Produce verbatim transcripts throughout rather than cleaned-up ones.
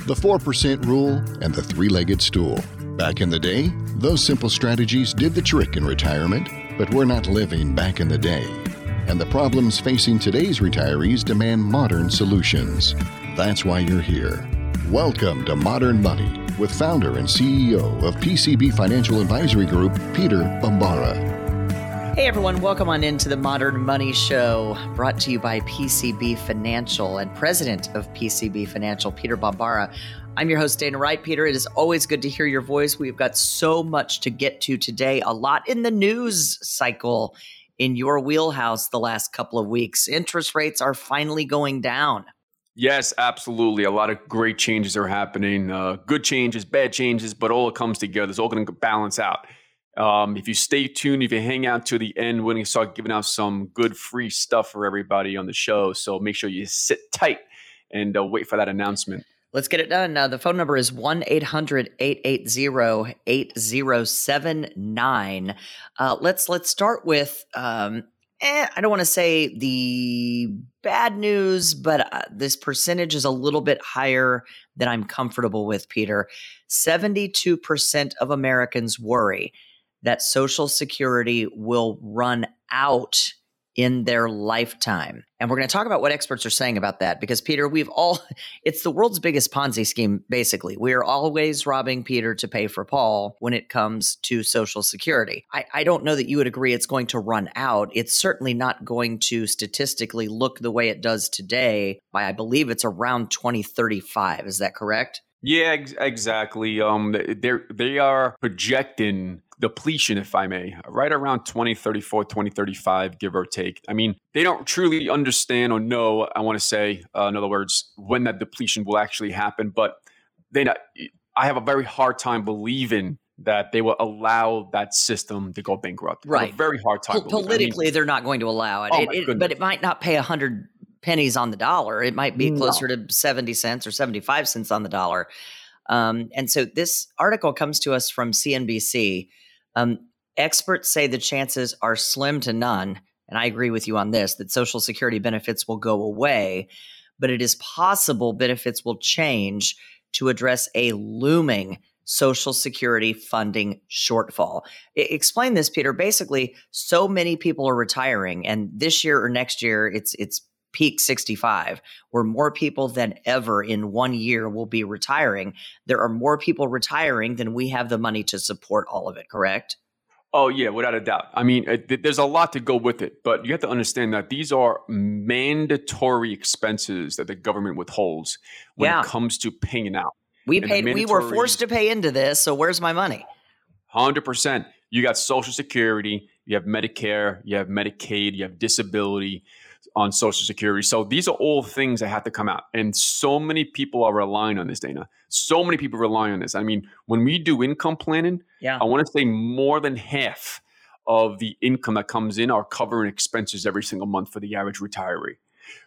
the four percent rule, and the three-legged stool. Back in the day, those simple strategies did the trick in retirement, but we're not living back in the day. And the problems facing today's retirees demand modern solutions. That's why you're here. Welcome to Modern Money with founder and C E O of P C B Financial Advisory Group, Peter Bambara. Hey everyone, welcome on into the Modern Money Show, brought to you by P C B Financial and president of P C B Financial, Peter Bambara. I'm your host, Dana Wright. Peter, it is always good to hear your voice. We've got so much to get to today, a lot in the news cycle in your wheelhouse the last couple of weeks. Interest rates are finally going down. Yes, absolutely. A lot of great changes are happening. Uh, good changes, bad changes, but all it comes together. It's all going to balance out. Um, if you stay tuned, if you hang out to the end, we're going to start giving out some good free stuff for everybody on the show. So make sure you sit tight and uh, wait for that announcement. Let's get it done. Uh, the phone number is one eight hundred eight eight zero eight zero seven nine. Uh, let's let's start with, um, eh, I don't want to say the bad news, but uh, this percentage is a little bit higher than I'm comfortable with, Peter. seventy-two percent of Americans worry that Social Security will run out in their lifetime. And we're going to talk about what experts are saying about that because, Peter, we've all, it's the world's biggest Ponzi scheme, basically. We are always robbing Peter to pay for Paul when it comes to Social Security. I, I don't know that you would agree it's going to run out. It's certainly not going to statistically look the way it does today by, I believe it's around twenty thirty-five. Is that correct? Yeah, ex- exactly. Um, they're, they are projecting depletion, if I may, right around twenty thirty-four, twenty thirty-five, give or take. I mean, they don't truly understand or know, I want to say, uh, in other words, when that depletion will actually happen. But they, not, I have a very hard time believing that they will allow that system to go bankrupt. Right. I have a very hard time. Po- politically, I mean, they're not going to allow it. Oh it, it but it might not pay one hundred pennies on the dollar. It might be closer no. to seventy cents or seventy-five cents on the dollar. Um, and so this article comes to us from C N B C. Um, experts say the chances are slim to none, and I agree with you on this, that Social Security benefits will go away, but it is possible benefits will change to address a looming Social Security funding shortfall. I- explain this, Peter. Basically, so many people are retiring, and this year or next year, it's it's peak sixty-five, where more people than ever in one year will be retiring. There are more people retiring than we have the money to support all of it, correct? Oh, yeah, without a doubt. I mean, it, there's a lot to go with it, but you have to understand that these are mandatory expenses that the government withholds when Yeah. it comes to paying out. We And paid. the We were mandatories- forced to pay into this, so where's my money? one hundred percent. You got Social Security, you have Medicare, you have Medicaid, you have disability on Social Security. So these are all things that have to come out. And so many people are relying on this, Dana. So many people rely on this. I mean, when we do income planning, Yeah. I want to say more than half of the income that comes in are covering expenses every single month for the average retiree.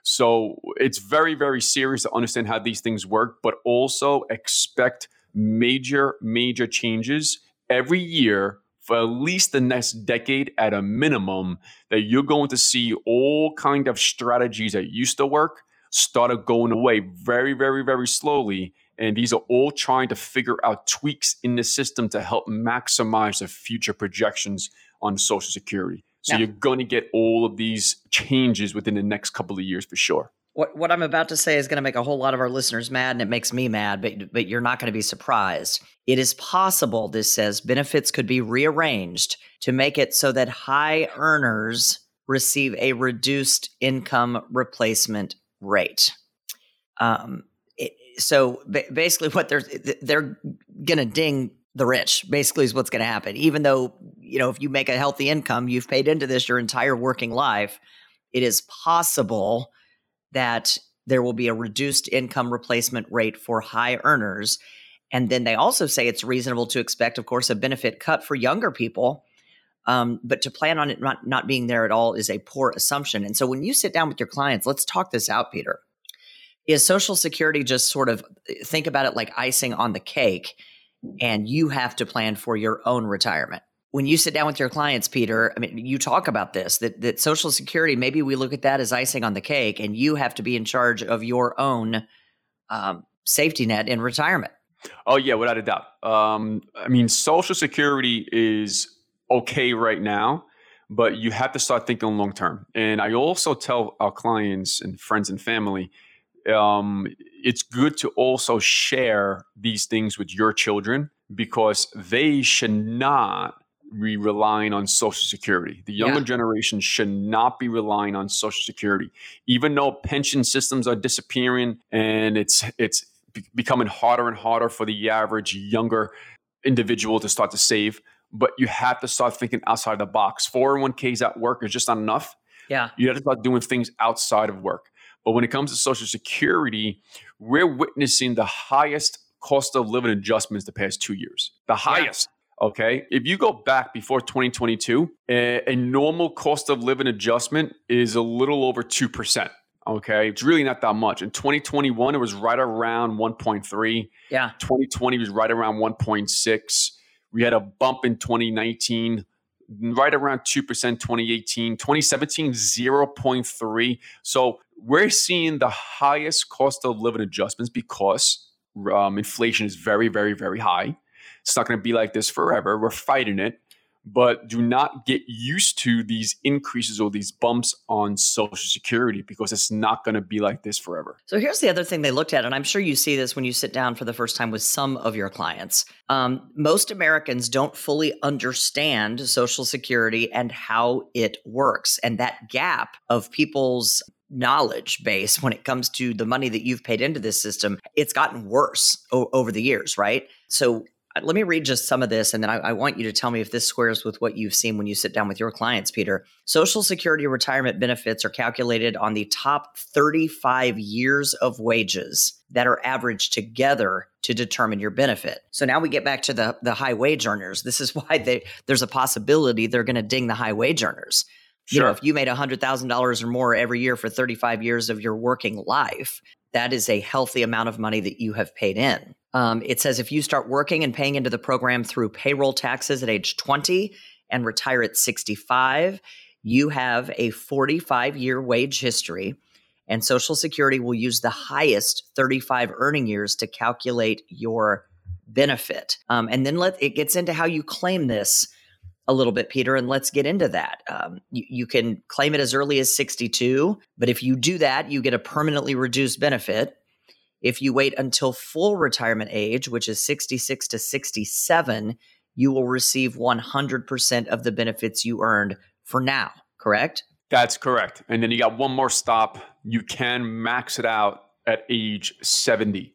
So it's very, very serious to understand how these things work, but also expect major, major changes every year for at least the next decade at a minimum, that you're going to see all kind of strategies that used to work started going away very, very, very slowly. And these are all trying to figure out tweaks in the system to help maximize the future projections on Social Security. So Yeah. you're going to get all of these changes within the next couple of years for sure. What what I'm about to say is going to make a whole lot of our listeners mad, and it makes me mad, but but you're not going to be surprised. It is possible, this says, benefits could be rearranged to make it so that high earners receive a reduced income replacement rate. Um, it, so ba- basically, what they're they're going to ding the rich. Basically, is what's going to happen. Even though, you know, if you make a healthy income, you've paid into this your entire working life. It is possible that there will be a reduced income replacement rate for high earners. And then they also say it's reasonable to expect, of course, a benefit cut for younger people. Um, but to plan on it not, not being there at all is a poor assumption. And so when you sit down with your clients, let's talk this out, Peter. Is Social Security just sort of, think about it like icing on the cake, and you have to plan for your own retirement? When you sit down with your clients, Peter, I mean, you talk about this, that, that Social Security, maybe we look at that as icing on the cake, and you have to be in charge of your own um, safety net in retirement. Oh, yeah, without a doubt. Um, I mean, Social Security is okay right now, but you have to start thinking long term. And I also tell our clients and friends and family, um, it's good to also share these things with your children because they should not be relying on Social Security. The younger Yeah. generation should not be relying on Social Security, even though pension systems are disappearing and it's it's be- becoming harder and harder for the average younger individual to start to save. But you have to start thinking outside the box. four oh one k's at work is just not enough. Yeah. You have to start doing things outside of work. But when it comes to Social Security, we're witnessing the highest cost of living adjustments the past two years. The highest. Okay. If you go back before twenty twenty-two, a, a normal cost of living adjustment is a little over two percent. Okay. It's really not that much. In twenty twenty-one, it was right around one point three. Yeah. twenty twenty was right around one point six. We had a bump in twenty nineteen, right around two percent, twenty eighteen, twenty seventeen, zero point three. So we're seeing the highest cost of living adjustments because um, inflation is very, very, very high. It's not going to be like this forever. We're fighting it. But do not get used to these increases or these bumps on Social Security because it's not going to be like this forever. So here's the other thing they looked at, and I'm sure you see this when you sit down for the first time with some of your clients. Um, most Americans don't fully understand Social Security and how it works. And that gap of people's knowledge base when it comes to the money that you've paid into this system, it's gotten worse o- over the years, right? So let me read just some of this, and then I, I want you to tell me if this squares with what you've seen when you sit down with your clients, Peter. Social Security retirement benefits are calculated on the top thirty-five years of wages that are averaged together to determine your benefit. So now we get back to the, the high wage earners. This is why they, there's a possibility they're going to ding the high wage earners. Sure. You know, if you made one hundred thousand dollars or more every year for thirty-five years of your working life, that is a healthy amount of money that you have paid in. Um, it says if you start working and paying into the program through payroll taxes at age twenty and retire at sixty-five, you have a forty-five year wage history, and Social Security will use the highest thirty-five earning years to calculate your benefit. Um, and then let it gets into how you claim this a little bit, Peter, and let's get into that. Um, you, you can claim it as early as sixty-two, but if you do that, you get a permanently reduced benefit. If you wait until full retirement age, which is sixty-six to sixty-seven, you will receive one hundred percent of the benefits you earned for now, correct? That's correct. And then you got one more stop. You can max it out at age seventy.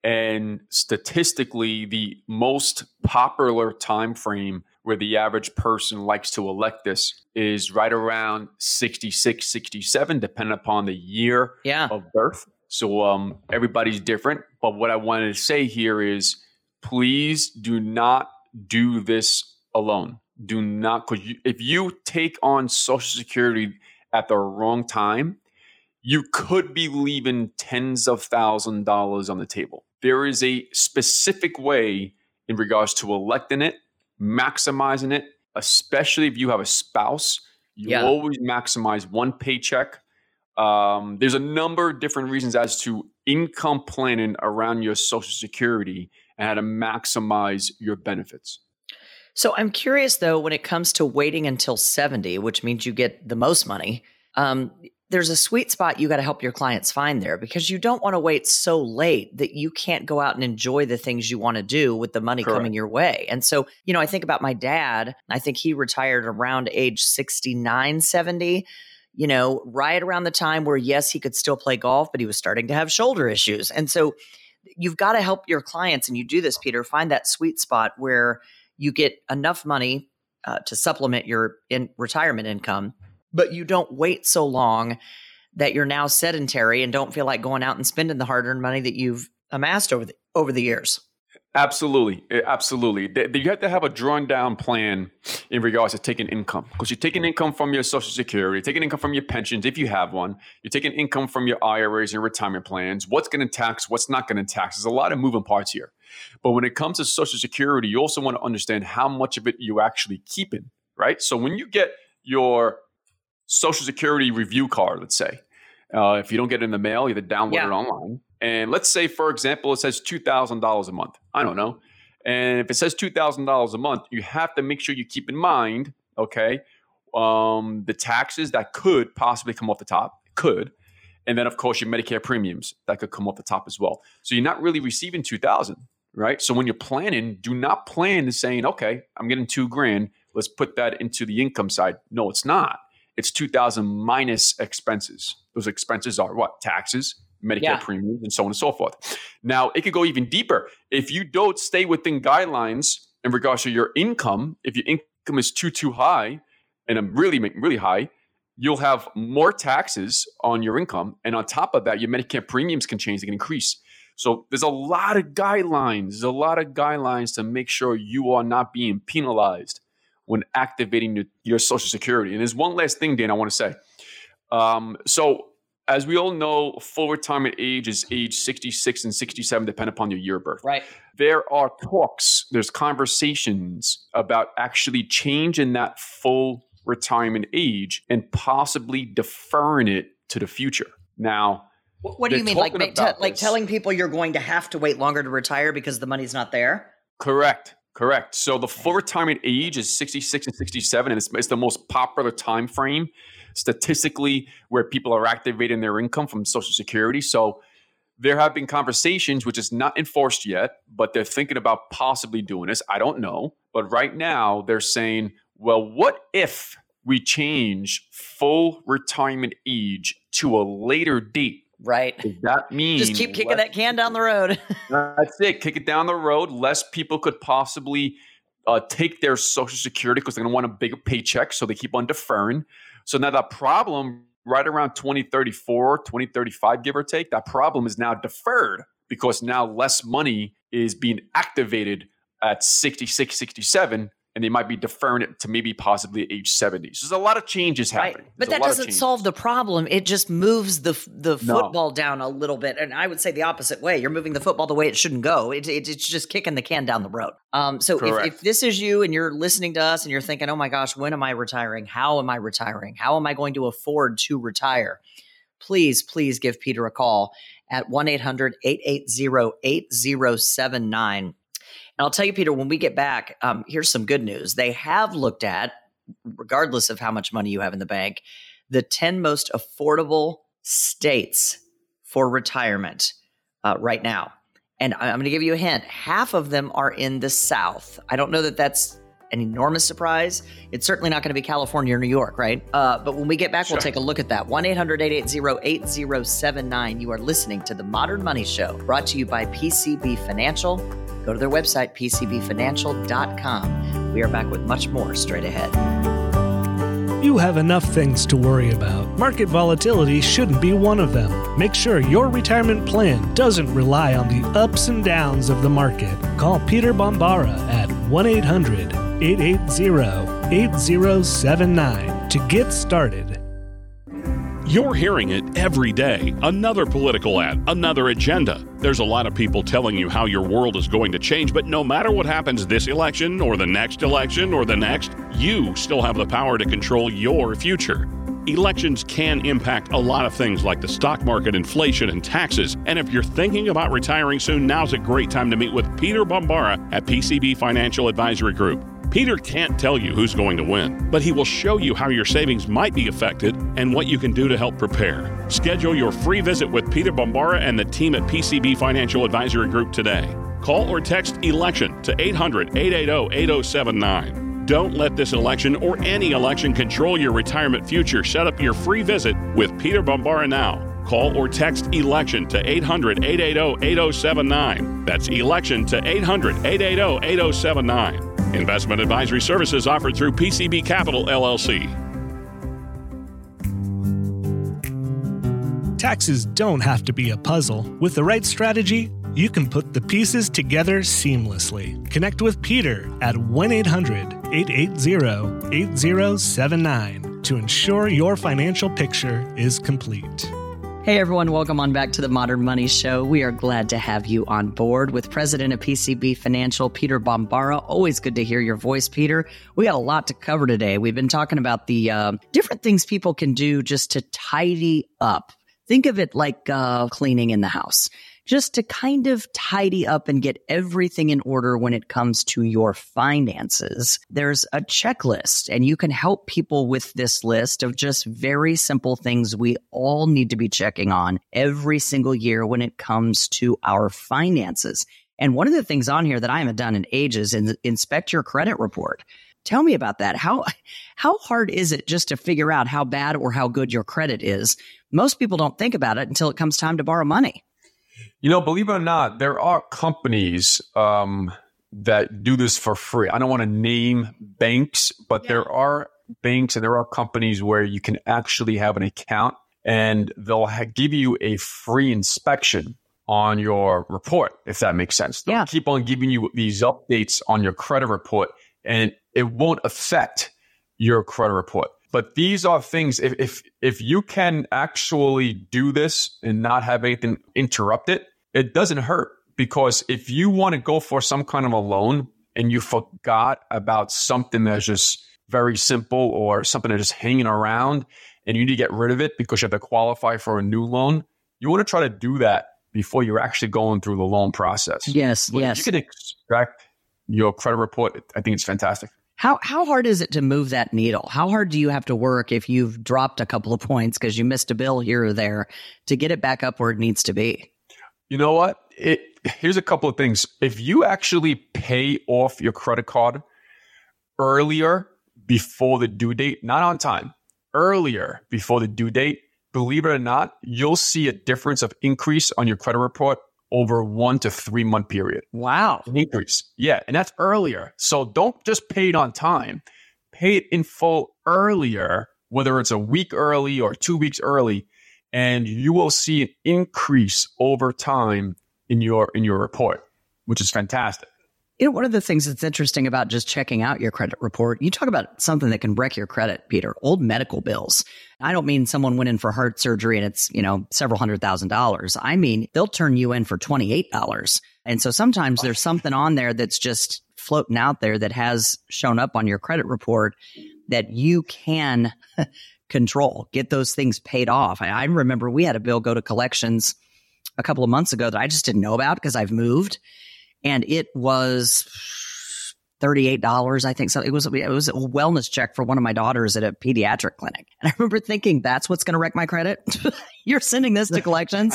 And statistically, the most popular time frame where the average person likes to elect this is right around sixty-six, sixty-seven, depending upon the year Yeah. of birth. So um, everybody's different. But what I wanted to say here is please do not do this alone. Do not, because you, if you take on Social Security at the wrong time, you could be leaving tens of thousands of dollars on the table. There is a specific way in regards to electing it, maximizing it, especially if you have a spouse. You Yeah. always maximize one paycheck. Um, there's a number of different reasons as to income planning around your Social Security and how to maximize your benefits. So I'm curious, though, when it comes to waiting until seventy, which means you get the most money, um, there's a sweet spot you got to help your clients find there because you don't want to wait so late that you can't go out and enjoy the things you want to do with the money Correct. coming your way. And so, you know, I think about my dad. I think he retired around age sixty-nine, seventy, you know, right around the time where, yes, he could still play golf, but he was starting to have shoulder issues. And so you've got to help your clients, and you do this, Peter, find that sweet spot where you get enough money uh, to supplement your in retirement income, but you don't wait so long that you're now sedentary and don't feel like going out and spending the hard-earned money that you've amassed over the, over the years. Absolutely. Absolutely. You have to have a drawn down plan in regards to taking income because you're taking income from your Social Security, taking income from your pensions if you have one, you're taking income from your I R As and retirement plans. What's going to tax, what's not going to tax. There's a lot of moving parts here. But when it comes to Social Security, you also want to understand how much of it you actually keep in, right? So when you get your Social Security review card, let's say, uh, if you don't get it in the mail, either download Yeah. it online. And let's say, for example, it says two thousand dollars a month. I don't know. And if it says two thousand dollars a month, you have to make sure you keep in mind, okay, um, the taxes that could possibly come off the top, could. And then, of course, your Medicare premiums that could come off the top as well. So you're not really receiving two thousand dollars, right? So when you're planning, do not plan to saying, okay, I'm getting two grand. Let's put that into the income side. No, it's not. It's two thousand dollars minus expenses. Those expenses are what? Taxes, Medicare yeah. premiums, and so on and so forth. Now, it could go even deeper. If you don't stay within guidelines in regards to your income, if your income is too, too high, and I'm really, really high, you'll have more taxes on your income. And on top of that, your Medicare premiums can change, they can increase. So there's a lot of guidelines, there's a lot of guidelines to make sure you are not being penalized when activating your, your Social Security. And there's one last thing, Dan, I want to say. Um, so as we all know, full retirement age is age sixty-six and sixty-seven, depending upon your year of birth. Right. There are talks, there's conversations about actually changing that full retirement age and possibly deferring it to the future. Now, what do you mean? Like, make, t- like telling people you're going to have to wait longer to retire because the money's not there? Correct. Correct. So the full retirement age is sixty-six and sixty-seven, and it's, it's the most popular time frame statistically where people are activating their income from Social Security. So there have been conversations, which is not enforced yet, but they're thinking about possibly doing this. I don't know. But right now they're saying, well, what if we change full retirement age to a later date? Right. Does that mean just keep kicking that can down the road? That's it. Kick it down the road. Less people could possibly uh, take their Social Security because they're going to want a bigger paycheck. So they keep on deferring. So now that problem right around twenty thirty-four, twenty thirty-five, give or take, that problem is now deferred because now less money is being activated at sixty-six, sixty-seven. And they might be deferring it to maybe possibly age seventy. So there's a lot of changes happening. Right. But that doesn't solve the problem. It just moves the the football no. down a little bit. And I would say the opposite way. You're moving the football the way it shouldn't go. It, it, it's just kicking the can down the road. Um, so if, if this is you and you're listening to us and you're thinking, oh my gosh, when am I retiring? How am I retiring? How am I going to afford to retire? Please, please give Peter a call at one eight hundred, eight eight zero, eight zero seven nine. And I'll tell you, Peter, when we get back, um, here's some good news. They have looked at, regardless of how much money you have in the bank, the ten most affordable states for retirement uh, right now. And I'm going to give you a hint. Half of them are in the South. I don't know that that's an enormous surprise. It's certainly not going to be California or New York, right? Uh, but when we get back, sure. we'll take a look at that. one eight hundred, eight eight zero, eight zero seven nine. You are listening to The Modern Money Show, brought to you by P C B Financial. Go to their website, p c b financial dot com. We are back with much more straight ahead. You have enough things to worry about. Market volatility shouldn't be one of them. Make sure your retirement plan doesn't rely on the ups and downs of the market. Call Peter Bombara at one eight hundred, eight eight zero, eight zero seven nine to get started. You're hearing it every day. Another political ad, another agenda. There's a lot of people telling you how your world is going to change, but no matter what happens this election or the next election or the next, you still have the power to control your future. Elections can impact a lot of things like the stock market, inflation, and taxes. And if you're thinking about retiring soon, now's a great time to meet with Peter Bombara at P C B Financial Advisory Group. Peter can't tell you who's going to win, but he will show you how your savings might be affected and what you can do to help prepare. Schedule your free visit with Peter Bombara and the team at P C B Financial Advisory Group today. Call or text ELECTION to eight hundred, eight eight zero, eight zero seven nine. Don't let this election or any election control your retirement future. Set up your free visit with Peter Bombara now. Call or text ELECTION to eight hundred, eight eight zero, eight zero seven nine. That's ELECTION to eight hundred, eight eight zero, eight zero seven nine. Investment advisory services offered through P C B Capital, L L C. Taxes don't have to be a puzzle. With the right strategy, you can put the pieces together seamlessly. Connect with Peter at one eight hundred, eight eight zero, eight zero seven nine to ensure your financial picture is complete. Hey everyone, welcome on back to the Modern Money Show. We are glad to have you on board with President of P C B Financial, Peter Bombara. Always good to hear your voice, Peter. We got a lot to cover today. We've been talking about the uh, different things people can do just to tidy up. Think of it like uh, cleaning in the house. just to kind of tidy up and get everything in order when it comes to your finances. There's a checklist, and you can help people with this list of just very simple things we all need to be checking on every single year when it comes to our finances. And one of the things on here that I haven't done in ages is inspect your credit report. Tell me about that. How how hard is it just to figure out how bad or how good your credit is? Most people don't think about it until it comes time to borrow money. You know, believe it or not, there are companies um, that do this for free. I don't want to name banks, but yeah. there are banks and there are companies where you can actually have an account and they'll ha- give you a free inspection on your report, if that makes sense. They'll yeah. keep on giving you these updates on your credit report, and it won't affect your credit report. But these are things, if if if you can actually do this and not have anything interrupt it, it doesn't hurt. Because if you want to go for some kind of a loan and you forgot about something that's just very simple or something that's just hanging around and you need to get rid of it because you have to qualify for a new loan, you want to try to do that before you're actually going through the loan process. Yes, but yes. You can extract your credit report. I think it's fantastic. How how hard is it to move that needle? How hard do you have to work if you've dropped a couple of points because you missed a bill here or there to get it back up where it needs to be? You know what? It here's a couple of things. If you actually pay off your credit card earlier before the due date, not on time, earlier before the due date, believe it or not, you'll see a difference of increase on your credit report over one to three month period. Wow. An increase. Yeah. And that's earlier. So don't just pay it on time. Pay it in full earlier, whether it's a week early or two weeks early, and you will see an increase over time in your in your report, which is fantastic. You know, one of the things that's interesting about just checking out your credit report, you talk about something that can wreck your credit, Peter, old medical bills. I don't mean someone went in for heart surgery and it's, you know, several hundred thousand dollars. I mean, they'll turn you in for twenty-eight dollars. And so sometimes there's something on there that's just floating out there that has shown up on your credit report that you can control, get those things paid off. I, I remember we had a bill go to collections a couple of months ago that I just didn't know about because I've moved. And it was thirty-eight dollars, I think. So it was, it was a wellness check for one of my daughters at a pediatric clinic. And I remember thinking, that's what's going to wreck my credit? You're sending this to collections?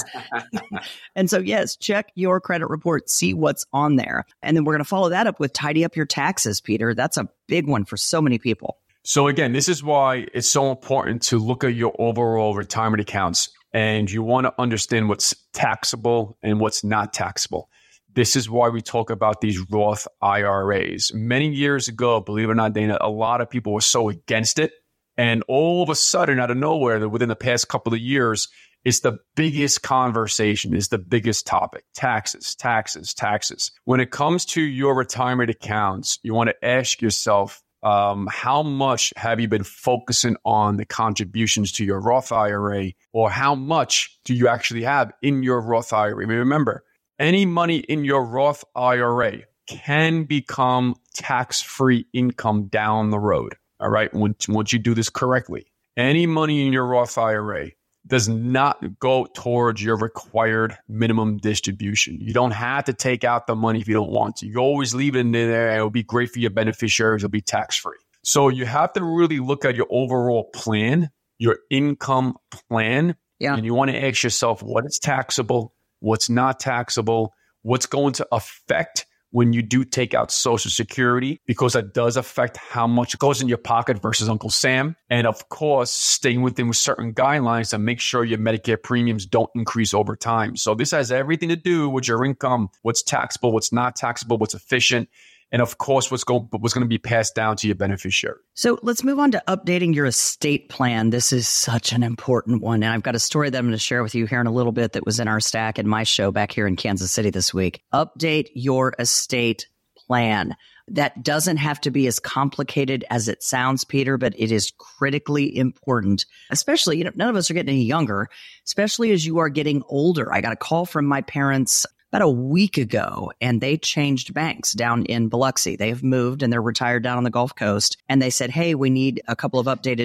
And so, yes, check your credit report, see what's on there. And then we're going to follow that up with tidy up your taxes, Peter. That's a big one for so many people. So again, this is why it's so important to look at your overall retirement accounts. And you want to understand what's taxable and what's not taxable. This is why we talk about these Roth I R As. Many years ago, believe it or not, Dana, a lot of people were so against it. And all of a sudden, out of nowhere, within the past couple of years, it's the biggest conversation, it's the biggest topic. Taxes, taxes, taxes. When it comes to your retirement accounts, you want to ask yourself, um, how much have you been focusing on the contributions to your Roth I R A? Or how much do you actually have in your Roth I R A? I mean, remember, any money in your Roth I R A can become tax-free income down the road. All right. Once, once you do this correctly, any money in your Roth I R A does not go towards your required minimum distribution. You don't have to take out the money if you don't want to. You always leave it in there and it'll be great for your beneficiaries. It'll be tax-free. So you have to really look at your overall plan, your income plan. Yeah. And you want to ask yourself what is taxable, what's not taxable, what's going to affect when you do take out Social Security, because that does affect how much goes in your pocket versus Uncle Sam. And of course, staying within certain guidelines to make sure your Medicare premiums don't increase over time. So this has everything to do with your income, what's taxable, what's not taxable, what's efficient, and of course, what's going, what's going to be passed down to your beneficiary. So let's move on to updating your estate plan. This is such an important one. And I've got a story that I'm going to share with you here in a little bit that was in our stack in my show back here in Kansas City this week. Update your estate plan. That doesn't have to be as complicated as it sounds, Peter, but it is critically important, especially, you know, none of us are getting any younger, especially as you are getting older. I got a call from my parents about a week ago, and they changed banks down in Biloxi. They have moved and they're retired down on the Gulf Coast. And they said, hey, we need a couple of updated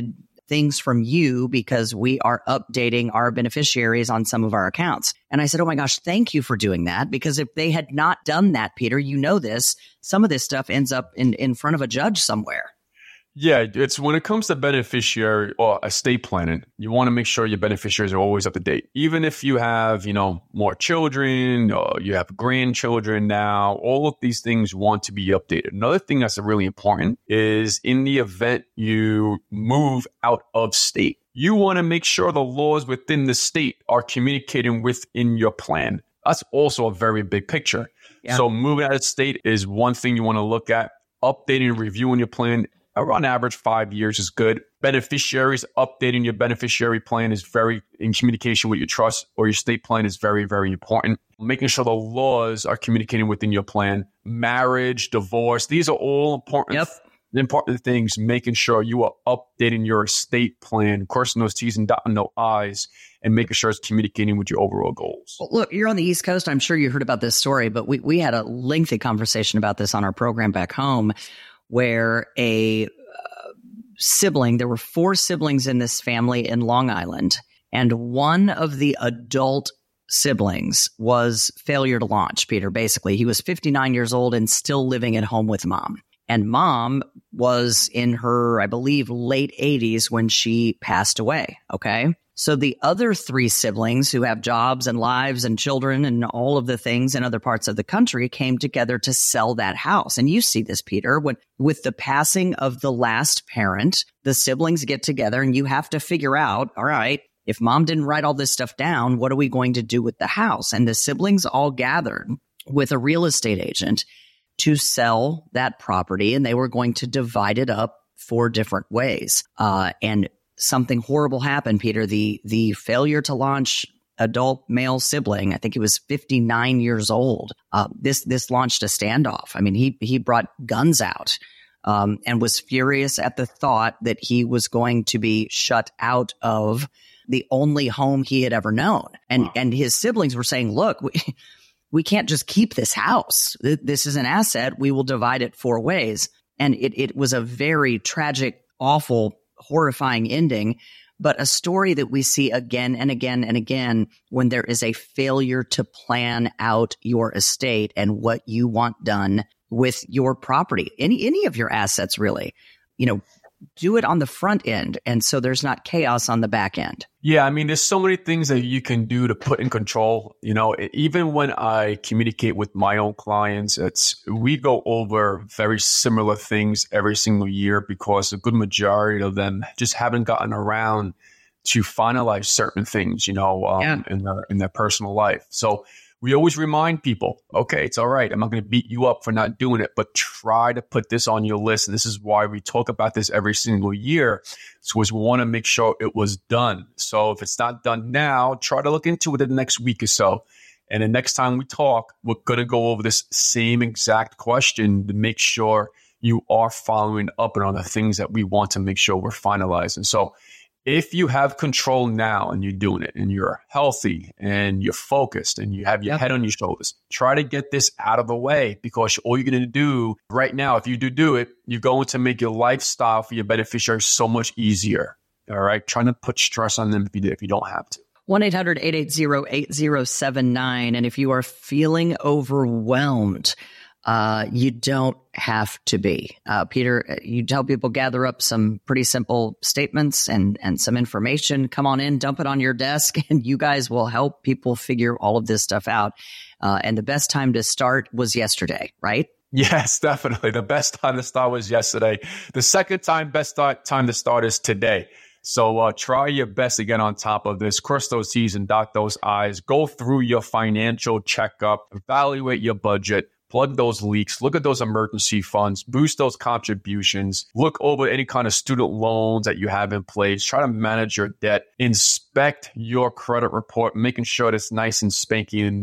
things from you because we are updating our beneficiaries on some of our accounts. And I said, oh my gosh, thank you for doing that. Because if they had not done that, Peter, you know this, some of this stuff ends up in, in front of a judge somewhere. Yeah, it's when it comes to beneficiary or estate planning, you want to make sure your beneficiaries are always up to date. Even if you have, you know, more children or you have grandchildren now, all of these things want to be updated. Another thing that's really important is in the event you move out of state, you want to make sure the laws within the state are communicating within your plan. That's also a very big picture. Yeah. So moving out of state is one thing you want to look at. Updating and reviewing your plan around average five years is good. Beneficiaries, updating your beneficiary plan is very in communication with your trust or your estate plan is very, very important. Making sure the laws are communicating within your plan. Marriage, divorce, these are all important, yep. important things. Making sure you are updating your estate plan, crossing those T's and dotting those I's, and making sure it's communicating with your overall goals. Well, look, you're on the East Coast. I'm sure you heard about this story, but we, we had a lengthy conversation about this on our program back home, where a uh, sibling, there were four siblings in this family in Long Island, and one of the adult siblings was failure to launch, Peter, basically. He was fifty-nine years old and still living at home with mom. And mom was in her, I believe, late eighties when she passed away, okay? So the other three siblings who have jobs and lives and children and all of the things in other parts of the country came together to sell that house. And you see this, Peter, when with the passing of the last parent, the siblings get together and you have to figure out, all right, if mom didn't write all this stuff down, what are we going to do with the house? And the siblings all gathered with a real estate agent to sell that property, and they were going to divide it up four different ways. Uh, and something horrible happened, Peter. The the failure to launch adult male sibling, I think he was fifty-nine years old. Uh, this this launched a standoff. I mean, he he brought guns out um, and was furious at the thought that he was going to be shut out of the only home he had ever known. And wow. and his siblings were saying, look, we, we can't just keep this house. This is an asset. We will divide it four ways. And it it was a very tragic, awful, horrifying ending, but a story that we see again and again and again when there is a failure to plan out your estate and what you want done with your property, any any of your assets, really. You know, do it on the front end, and so there's not chaos on the back end. Yeah, I mean, there's so many things that you can do to put in control. You know, even when I communicate with my own clients, it's we go over very similar things every single year because a good majority of them just haven't gotten around to finalize certain things, you know, um, yeah. in their in their personal life. So we always remind people, okay, it's all right. I'm not going to beat you up for not doing it, but try to put this on your list. And this is why we talk about this every single year. So we want to make sure it was done. So if it's not done now, try to look into it in the next week or so. And the next time we talk, we're going to go over this same exact question to make sure you are following up on the things that we want to make sure we're finalizing. So if you have control now and you're doing it and you're healthy and you're focused and you have your yep. head on your shoulders, try to get this out of the way, because all you're going to do right now, if you do do it, you're going to make your lifestyle for your beneficiaries so much easier. All right. Trying to put stress on them if you, if you don't have to. one eight hundred eight eight zero eight zero seven nine. And if you are feeling overwhelmed, Uh, you don't have to be. Uh, Peter, you tell people gather up some pretty simple statements and, and some information. Come on in, dump it on your desk, and you guys will help people figure all of this stuff out. Uh, and the best time to start was yesterday, right? Yes, definitely. The best time to start was yesterday. The second time, best start, time to start is today. So uh, try your best to get on top of this. Cross those T's and dot those I's. Go through your financial checkup. Evaluate your budget. Plug those leaks, look at those emergency funds, boost those contributions, look over any kind of student loans that you have in place, try to manage your debt, inspect your credit report, making sure it's nice and spanky and new.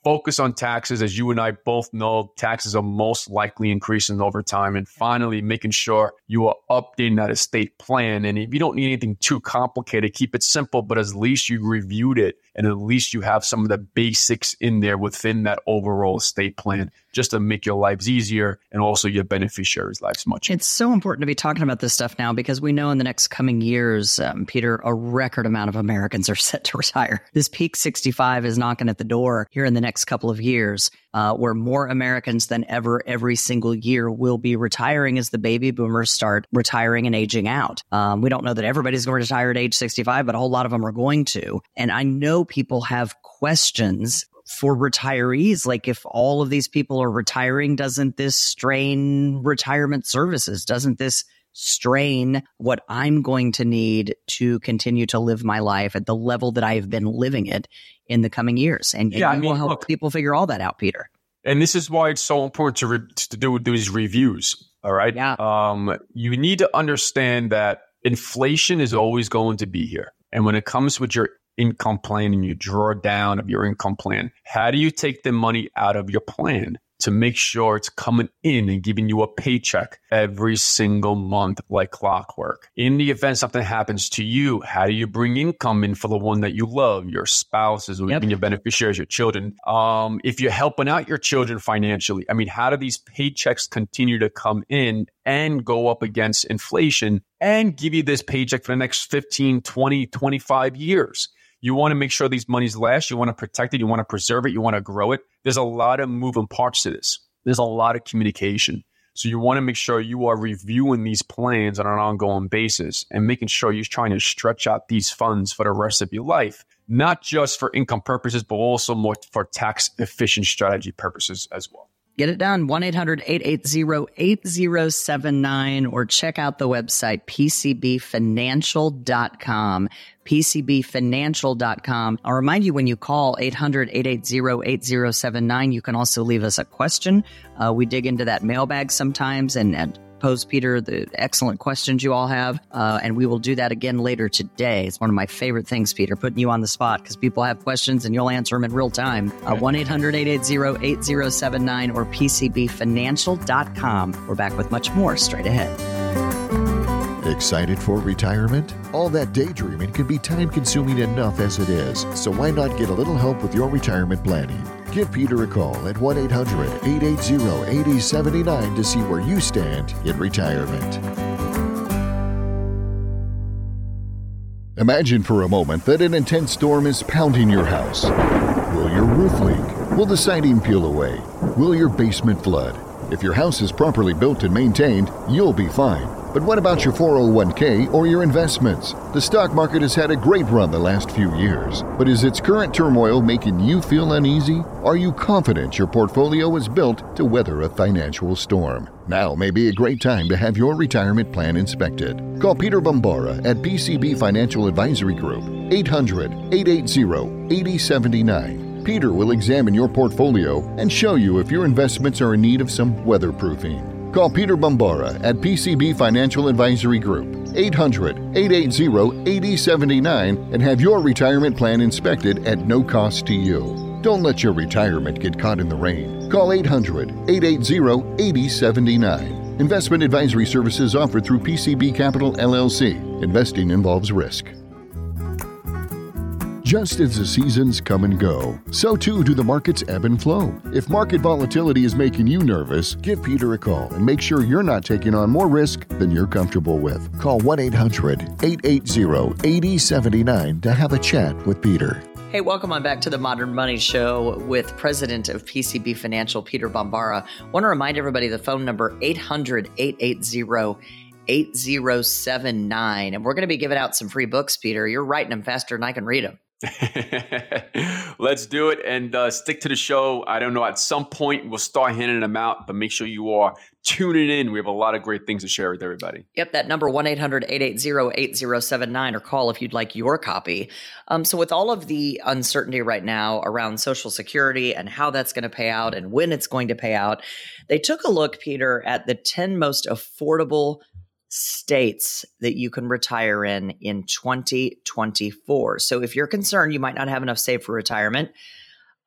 focus on taxes. As you and I both know, taxes are most likely increasing over time. And finally, making sure you are updating that estate plan. And if you don't need anything too complicated, keep it simple, but at least you reviewed it. And at least you have some of the basics in there within that overall estate plan, just to make your lives easier and also your beneficiaries' lives much easier. It's so important to be talking about this stuff now because we know in the next coming years, um, Peter, a record amount of Americans are set to retire. This peak sixty-five is knocking at the door here in the next couple of years, uh, where more Americans than ever every single year will be retiring as the baby boomers start retiring and aging out. Um, we don't know that everybody's going to retire at age sixty-five, but a whole lot of them are going to. And I know people have questions for retirees. Like, if all of these people are retiring, doesn't this strain retirement services? Doesn't this strain what I'm going to need to continue to live my life at the level that I have been living it in the coming years? And, yeah, and I mean, will help look, people figure all that out, Peter. And this is why it's so important to re- to do these reviews. All right. Yeah. Um, you need to understand that inflation is always going to be here. And when it comes with your income plan and you draw down of your income plan, how do you take the money out of your plan to make sure it's coming in and giving you a paycheck every single month like clockwork? In the event something happens to you, how do you bring income in for the one that you love, your spouses, or Yep. even your beneficiaries, your children? Um, if you're helping out your children financially, I mean, how do these paychecks continue to come in and go up against inflation and give you this paycheck for the next fifteen, twenty, twenty-five years? You want to make sure these monies last. You want to protect it. You want to preserve it. You want to grow it. There's a lot of moving parts to this. There's a lot of communication. So you want to make sure you are reviewing these plans on an ongoing basis and making sure you're trying to stretch out these funds for the rest of your life, not just for income purposes, but also more for tax efficient strategy purposes as well. Get it done. one eight hundred eight eight zero eight zero seven nine or check out the website p c b financial dot com. p c b financial dot com. I'll remind you, when you call eight hundred eight eight zero eight zero seven nine, you can also leave us a question. Uh, we dig into that mailbag sometimes and, and pose Peter the excellent questions you all have, uh, and we will do that again later today. It's one of my favorite things, Peter, putting you on the spot because people have questions and you'll answer them in real time. Uh, one eight hundred eight eight zero eight zero seven nine or p c b financial dot com. We're back with much more straight ahead. Excited for retirement? All that daydreaming can be time-consuming enough as it is, so why not get a little help with your retirement planning? Give Peter a call at one eight hundred eight eight zero eight zero seven nine to see where you stand in retirement. Imagine for a moment that an intense storm is pounding your house. Will your roof leak? Will the siding peel away? Will your basement flood? If your house is properly built and maintained, you'll be fine. But what about your four oh one k or your investments? The stock market has had a great run the last few years, but is its current turmoil making you feel uneasy? Are you confident your portfolio is built to weather a financial storm? Now may be a great time to have your retirement plan inspected. Call Peter Bombara at P C B Financial Advisory Group, eight hundred eight eight zero eight zero seven nine. Peter will examine your portfolio and show you if your investments are in need of some weatherproofing. Call Peter Bombara at P C B Financial Advisory Group, eight hundred eight eight zero eight zero seven nine, and have your retirement plan inspected at no cost to you. Don't let your retirement get caught in the rain. Call eight hundred eight eight zero eight zero seven nine. Investment advisory services offered through P C B Capital, L L C. Investing involves risk. Just as the seasons come and go, so too do the markets ebb and flow. If market volatility is making you nervous, give Peter a call and make sure you're not taking on more risk than you're comfortable with. Call one eight hundred eight eight zero eight zero seven nine to have a chat with Peter. Hey, welcome on back to the Modern Money Show with President of P C B Financial, Peter Bombara. I want to remind everybody the phone number, eight hundred eight eight zero eight zero seven nine. And we're going to be giving out some free books, Peter. You're writing them faster than I can read them. Let's do it and uh, stick to the show. I don't know, at some point we'll start handing them out, but make sure you are tuning in. We have a lot of great things to share with everybody. Yep, that number, one eight hundred eight eight zero eight zero seven nine, or call if you'd like your copy. Um, so with all of the uncertainty right now around Social Security and how that's going to pay out and when it's going to pay out, they took a look, Peter, at the ten most affordable states that you can retire in in twenty twenty-four. So if you're concerned you might not have enough saved for retirement,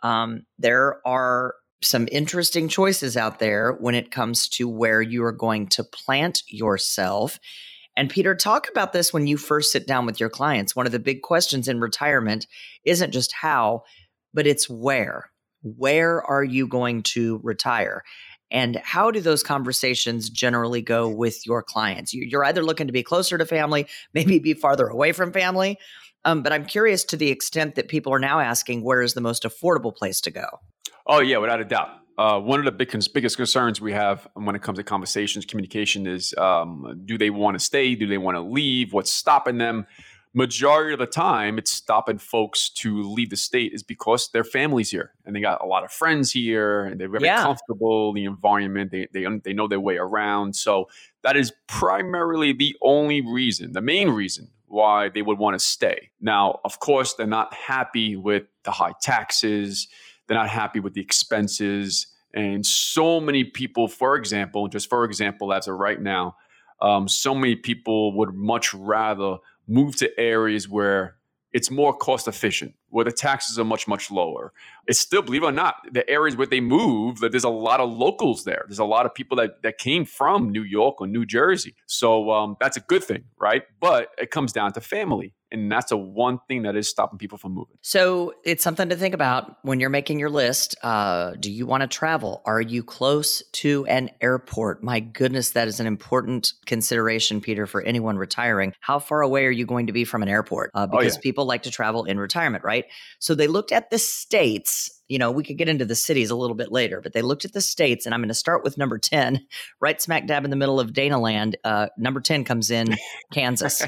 Um, there are some interesting choices out there when it comes to where you are going to plant yourself. And Peter, talk about this when you first sit down with your clients. One of the big questions in retirement isn't just how, but it's where. Where are you going to retire? And how do those conversations generally go with your clients? You're either looking to be closer to family, maybe be farther away from family. Um, but I'm curious to the extent that people are now asking, where is the most affordable place to go? Oh, yeah, without a doubt. Uh, one of the big, biggest concerns we have when it comes to conversations, communication is, um, do they want to stay? Do they want to leave? What's stopping them? Majority of the time, it's stopping folks to leave the state is because their family's here and they got a lot of friends here and they're very Yeah. comfortable, the environment, they, they, they know their way around. So that is primarily the only reason, the main reason why they would want to stay. Now, of course, they're not happy with the high taxes. They're not happy with the expenses. And so many people, for example, just for example, as of right now, um, so many people would much rather move to areas where it's more cost efficient, where the taxes are much, much lower. It's still, believe it or not, the areas where they move, that there's a lot of locals there. There's a lot of people that, that came from New York or New Jersey. So um, that's a good thing, right? But it comes down to family. And that's the one thing that is stopping people from moving. So it's something to think about when you're making your list. Uh, do you want to travel? Are you close to an airport? My goodness, that is an important consideration, Peter, for anyone retiring. How far away are you going to be from an airport? Uh, because oh, yeah. people like to travel in retirement, right? So they looked at the states. You know, we could get into the cities a little bit later, but they looked at the states, and I'm going to start with number ten, right smack dab in the middle of Dana land. Uh, number ten comes in Kansas.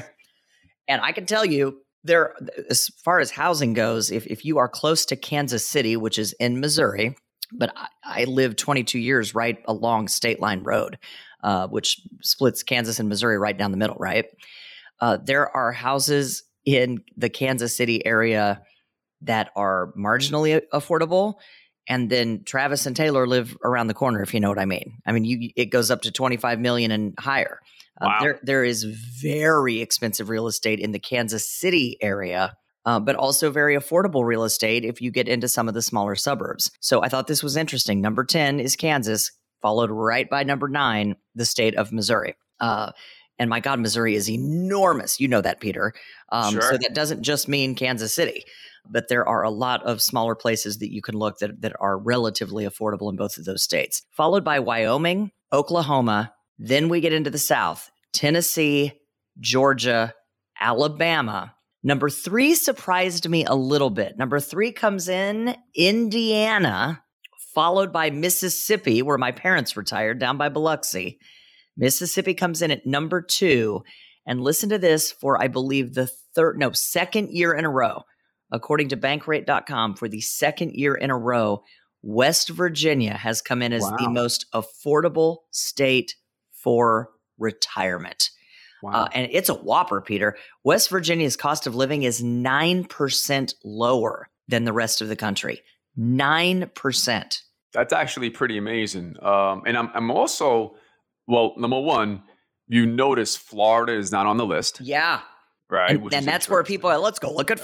And I can tell you, there, as far as housing goes, if, if you are close to Kansas City, which is in Missouri, but I, I lived twenty-two years right along State Line Road, uh, which splits Kansas and Missouri right down the middle, right? Uh, there are houses in the Kansas City area that are marginally affordable. And then Travis and Taylor live around the corner, if you know what I mean. I mean, you, it goes up to twenty-five million dollars and higher. Uh, Wow. there, there is very expensive real estate in the Kansas City area, uh, but also very affordable real estate if you get into some of the smaller suburbs. So I thought this was interesting. Number ten is Kansas, followed right by number nine, the state of Missouri. Uh, and my God, Missouri is enormous. You know that, Peter. Um, Sure. So that doesn't just mean Kansas City, but there are a lot of smaller places that you can look that, that are relatively affordable in both of those states, followed by Wyoming, Oklahoma. Then we get into the South, Tennessee, Georgia, Alabama. Number three surprised me a little bit. Number three comes in Indiana, followed by Mississippi, where my parents retired, down by Biloxi. Mississippi comes in at number two. And listen to this for, I believe, the third, no, second year in a row. According to bankrate dot com, for the second year in a row, West Virginia has come in as Wow. the most affordable state for retirement. Wow. Uh, and it's a whopper, Peter. West Virginia's cost of living is nine percent lower than the rest of the country. nine percent. That's actually pretty amazing. Um, and I'm, I'm also, well, number one, you notice Florida is not on the list, Yeah. right? And, Which and is that's where people are, let's go look at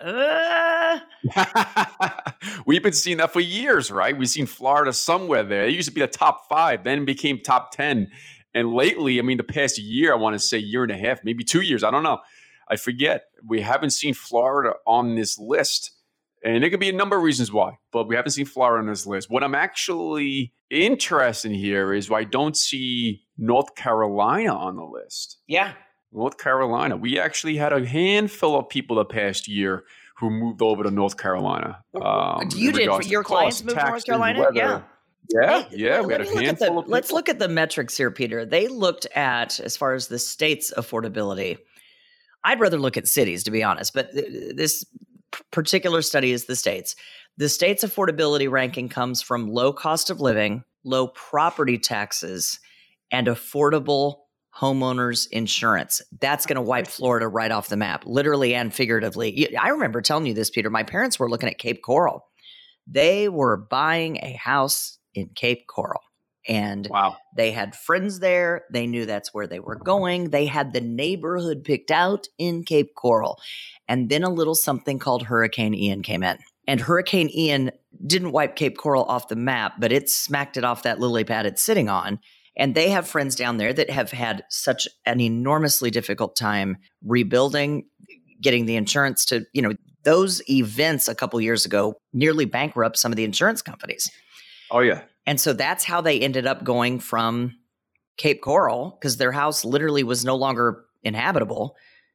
Florida. Uh, We've been seeing that for years, right? We've seen Florida somewhere there. It used to be the top five, then became top ten. And lately, I mean, the past year, I want to say year and a half, maybe two years, I don't know. I forget. We haven't seen Florida on this list. And there could be a number of reasons why, but we haven't seen Florida on this list. What I'm actually interested in here is why I don't see North Carolina on the list. yeah. North Carolina. We actually had a handful of people the past year who moved over to North Carolina. Um, you in did. regards to Your clients cost, moved to North taxes, Carolina? weather. Yeah. Yeah, Hey, yeah. let- We had let a me look at handful the- of Let's people. look at the metrics here, Peter. They looked at, as far as the state's affordability, I'd rather look at cities, to be honest, but th- this p- particular study is the states. The state's affordability ranking comes from low cost of living, low property taxes, and affordable homeowners insurance. That's going to wipe Florida right off the map, literally and figuratively. You- I remember telling you this, Peter. My parents were looking at Cape Coral. They were buying a house in Cape Coral, and Wow. they had friends there. They knew that's where they were going. They had the neighborhood picked out in Cape Coral. And then a little something called Hurricane Ian came in. And Hurricane Ian didn't wipe Cape Coral off the map, but it smacked it off that lily pad it's sitting on. And they have friends down there that have had such an enormously difficult time rebuilding, getting the insurance to, you know, those events a couple years ago nearly bankrupt some of the insurance companies. Oh, yeah. And so that's how they ended up going from Cape Coral, because their house literally was no longer inhabitable,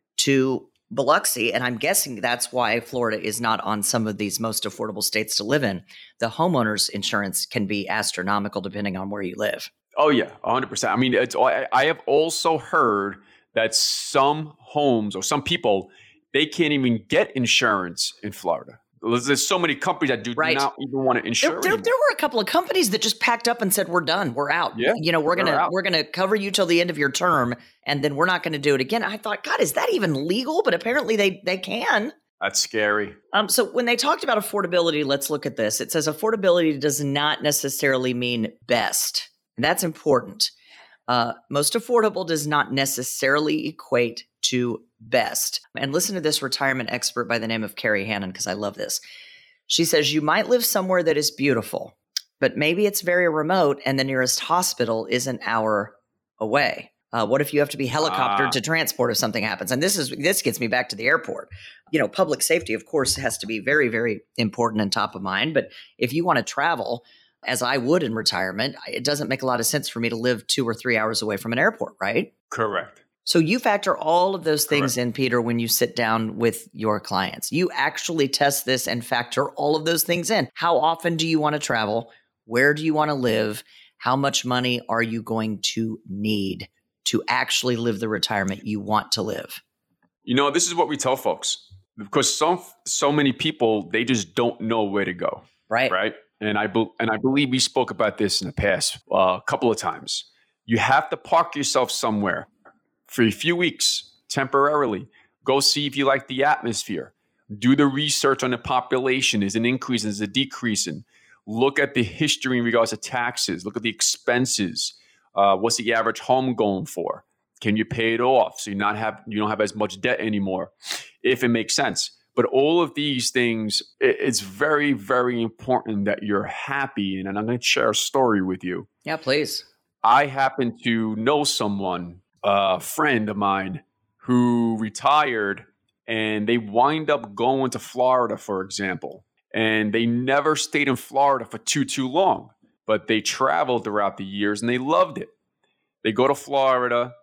to Biloxi. And I'm guessing that's why Florida is not on some of these most affordable states to live in. The homeowner's insurance can be astronomical depending on where you live. Oh, yeah, one hundred percent. I mean, it's, I, I have also heard that some homes or some people, they can't even get insurance in Florida. There's so many companies that do right. not even want to insure. There, there, there were a couple of companies that just packed up and said, "We're done. We're out. Yeah, you know, we're gonna out. we're gonna cover you till the end of your term, and then we're not going to do it again." I thought, God, is that even legal? But apparently, they they can. That's scary. Um, so when they talked about affordability, let's look at this. It says affordability does not necessarily mean best. And that's important. Uh, most affordable does not necessarily equate to best. And listen to this retirement expert by the name of Carrie Hannon, because I love this. She says, you might live somewhere that is beautiful, but maybe it's very remote and the nearest hospital is an hour away. Uh, what if you have to be helicoptered ah. to transport if something happens? And this is this gets me back to the airport. You know, public safety, of course, has to be very, very important and top of mind. But if you want to travel, as I would in retirement, it doesn't make a lot of sense for me to live two or three hours away from an airport, right? Correct. So you factor all of those things Correct. in, Peter, when you sit down with your clients. You actually test this and factor all of those things in. How often do you want to travel? Where do you want to live? How much money are you going to need to actually live the retirement you want to live? You know, this is what we tell folks, because so, so many people, they just don't know where to go. Right. Right. And I, be, and I believe we spoke about this in the past uh, a couple of times. You have to park yourself somewhere for a few weeks, temporarily. Go see if you like the atmosphere. Do the research on the population. Is it increasing? Is it decreasing? Look at the history in regards to taxes. Look at the expenses. Uh, what's the average home going for? Can you pay it off so you not have you don't have as much debt anymore, if it makes sense? But all of these things, it, it's very, very important that you're happy. And, and I'm going to share a story with you. Yeah, please. I happen to know someone, a friend of mine, who retired, and they wind up going to Florida, for example. And they never stayed in Florida for too, too long. But they traveled throughout the years and they loved it. They go to Florida.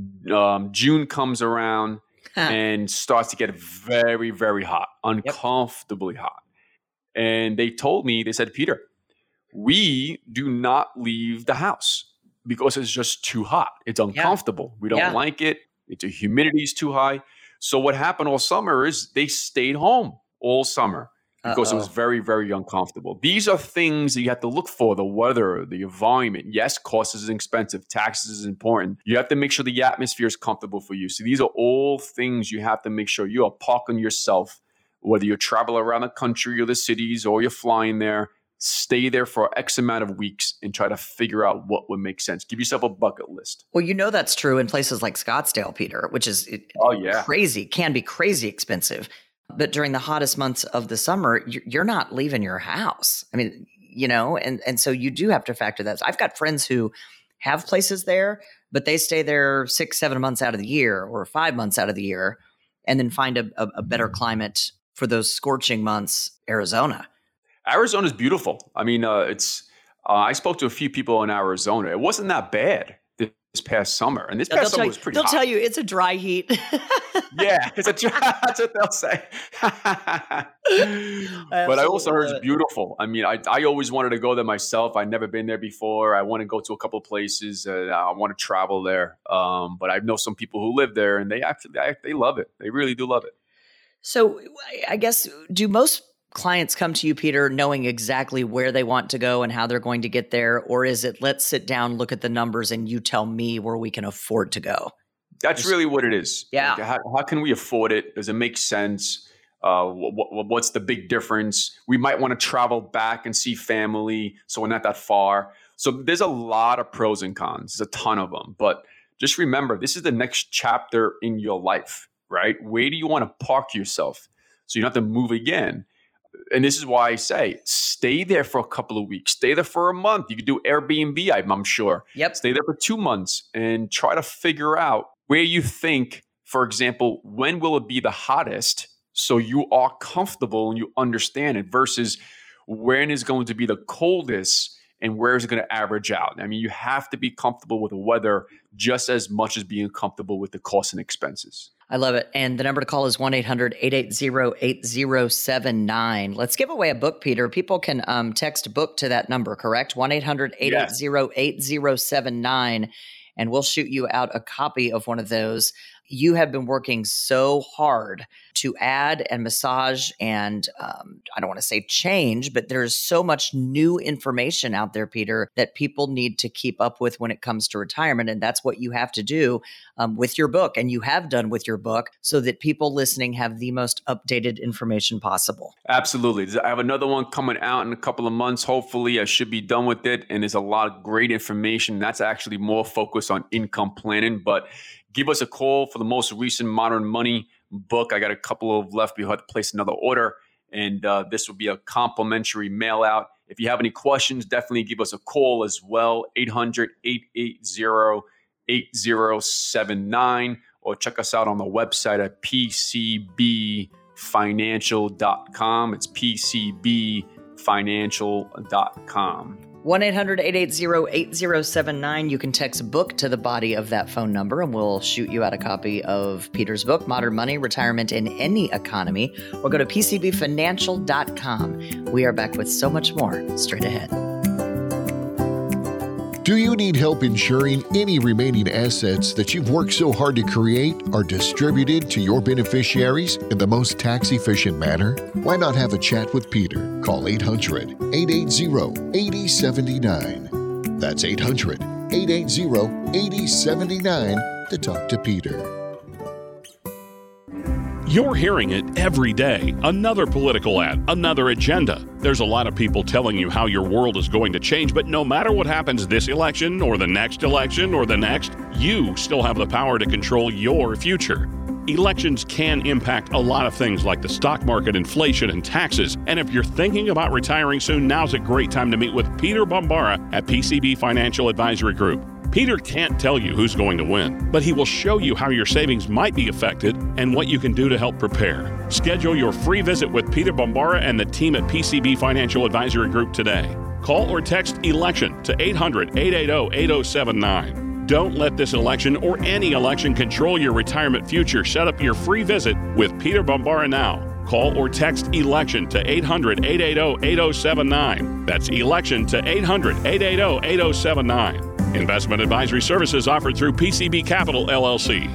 Um, June comes around and starts to get very, very hot, uncomfortably yep. hot. And they told me, they said, Peter, we do not leave the house because it's just too hot. It's uncomfortable. Yeah. We don't yeah. like it. It's the humidity is too high. So what happened all summer is they stayed home all summer. Because Uh-oh. It was very, very uncomfortable. These are things that you have to look for: the weather, the environment. Yes, cost is expensive. Taxes is important. You have to make sure the atmosphere is comfortable for you. So these are all things you have to make sure you are parking yourself, whether you travel around the country or the cities or you're flying there. Stay there for X amount of weeks and try to figure out what would make sense. Give yourself a bucket list. Well, you know that's true in places like Scottsdale, Peter, which is oh, yeah. crazy, can be crazy expensive. But during the hottest months of the summer, you're not leaving your house. I mean, you know, and, and so you do have to factor that. I've got friends who have places there, but they stay there six, seven months out of the year or five months out of the year and then find a, a, a better climate for those scorching months, Arizona. Arizona is beautiful. I mean, uh, it's uh, I spoke to a few people in Arizona. It wasn't that bad this past summer. And this past they'll summer you, was pretty they'll hot. They'll tell you it's a dry heat. Yeah, it's a dry, that's what they'll say. I but I also heard it's beautiful. I mean, I, I always wanted to go there myself. I'd never been there before. I want to go to a couple of places. Uh, I want to travel there. Um, but I know some people who live there, and they actually they, they love it. They really do love it. So I guess, do most clients come to you, Peter, knowing exactly where they want to go and how they're going to get there? Or is it, let's sit down, look at the numbers, and you tell me where we can afford to go? That's really what it is. Yeah. Like, how, how can we afford it? Does it make sense? Uh, what, what, what's the big difference? We might want to travel back and see family, so we're not that far. So there's a lot of pros and cons. There's a ton of them. But just remember, this is the next chapter in your life, right? Where do you want to park yourself so you don't have to move again? And this is why I say, stay there for a couple of weeks. Stay there for a month. You could do Airbnb, I'm, I'm sure. Yep. Stay there for two months and try to figure out where you think, for example, when will it be the hottest so you are comfortable and you understand it versus when is going to be the coldest and where is it going to average out? I mean, you have to be comfortable with the weather just as much as being comfortable with the costs and expenses. I love it. And the number to call is one eight hundred eight eight zero eight zero seven nine. Let's give away a book, Peter. People can um, text book to that number, correct? one eight hundred eight eight zero eight zero seven nine. And we'll shoot you out a copy of one of those. You have been working so hard to add and massage and um, I don't want to say change, but there's so much new information out there, Peter, that people need to keep up with when it comes to retirement. And that's what you have to do um, with your book. And you have done with your book so that people listening have the most updated information possible. Absolutely. I have another one coming out in a couple of months. Hopefully I should be done with it. And there's a lot of great information. That's actually more focused on income planning, but give us a call for the most recent Modern Money book. I got a couple of left. We'll have to place another order. And uh, this will be a complimentary mail out. If you have any questions, definitely give us a call as well. eight hundred eight eight zero eight zero seven nine or check us out on the website at p c b financial dot com. It's p c b financial dot com. one eight hundred eight eight zero eight zero seven nine. You can text book to the body of that phone number and we'll shoot you out a copy of Peter's book, Modern Money, Retirement in Any Economy, or go to p c b financial dot com. We are back with so much more straight ahead. Do you need help ensuring any remaining assets that you've worked so hard to create are distributed to your beneficiaries in the most tax-efficient manner? Why not have a chat with Peter? Call eight hundred eight eight zero eight zero seven nine. That's eight hundred eight eight zero eight zero seven nine to talk to Peter. You're hearing it every day. Another political ad, another agenda. There's a lot of people telling you how your world is going to change, but no matter what happens this election or the next election or the next, you still have the power to control your future. Elections can impact a lot of things like the stock market, inflation, and taxes. And if you're thinking about retiring soon, now's a great time to meet with Peter Bombara at P C B Financial Advisory Group. Peter can't tell you who's going to win, but he will show you how your savings might be affected and what you can do to help prepare. Schedule your free visit with Peter Bombara and the team at P C B Financial Advisory Group today. Call or text ELECTION to eight hundred eight eight zero eight zero seven nine. Don't let this election or any election control your retirement future. Set up your free visit with Peter Bombara now. Call or text ELECTION to eight hundred eight eight zero eight zero seven nine. That's ELECTION to eight hundred eight eight zero eight zero seven nine. Investment advisory services offered through P C B Capital, L L C.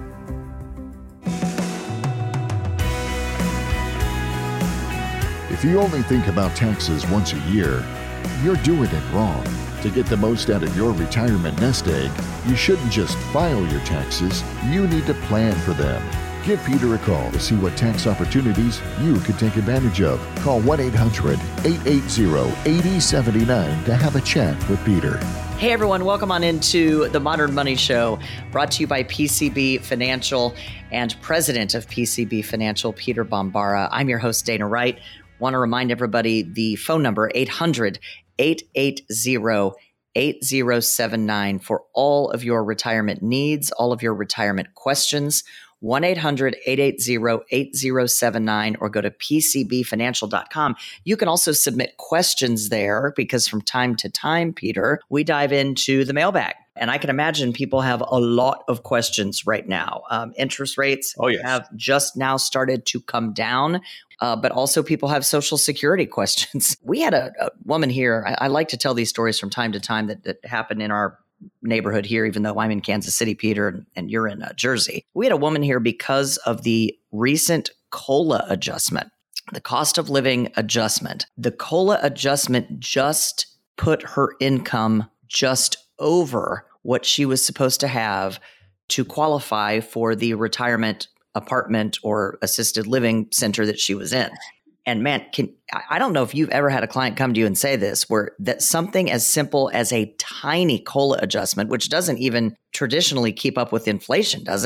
If you only think about taxes once a year, you're doing it wrong. To get the most out of your retirement nest egg, you shouldn't just file your taxes, you need to plan for them. Give Peter a call to see what tax opportunities you could take advantage of. Call one eight hundred eight eight zero eight zero seven nine to have a chat with Peter. Hey everyone, welcome on into the Modern Money Show, brought to you by P C B Financial and president of P C B Financial, Peter Bombara. I'm your host, Dana Wright. Want to remind everybody the phone number, eight hundred eight eight zero eight zero seven nine for all of your retirement needs, all of your retirement questions. one eight hundred eight eight zero eight zero seven nine or go to p c b financial dot com. You can also submit questions there because from time to time, Peter, we dive into the mailbag. And I can imagine people have a lot of questions right now. Um, interest rates oh, yes. have just now started to come down, uh, but also people have Social Security questions. We had a, a woman here. I, I like to tell these stories from time to time that, that happen in our neighborhood here, even though I'm in Kansas City, Peter, and, and you're in uh, Jersey. We had a woman here because of the recent COLA adjustment, the cost of living adjustment. The COLA adjustment just put her income just over what she was supposed to have to qualify for the retirement apartment or assisted living center that she was in. And man, can I don't know if you've ever had a client come to you and say this, where that something as simple as a tiny COLA adjustment, which doesn't even traditionally keep up with inflation, does it?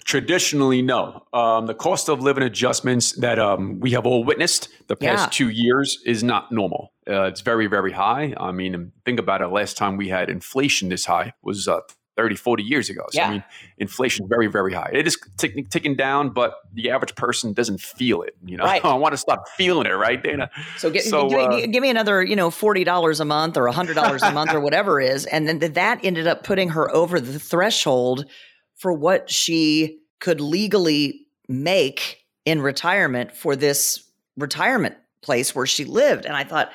Traditionally, no. Um, the cost of living adjustments that um, we have all witnessed the past Yeah. two years is not normal. Uh, it's very, very high. I mean, think about it. Last time we had inflation this high was uh, thirty, forty years ago. So, Yeah. I mean, inflation is very, very high. It is ticking, ticking down, but the average person doesn't feel it. You know, Right. I want to start feeling it, right, Dana? So, gi- So, give, uh, me, give me another, you know, forty dollars a month or one hundred dollars a month or whatever it is. And then th- that ended up putting her over the threshold for what she could legally make in retirement for this retirement place where she lived. And I thought,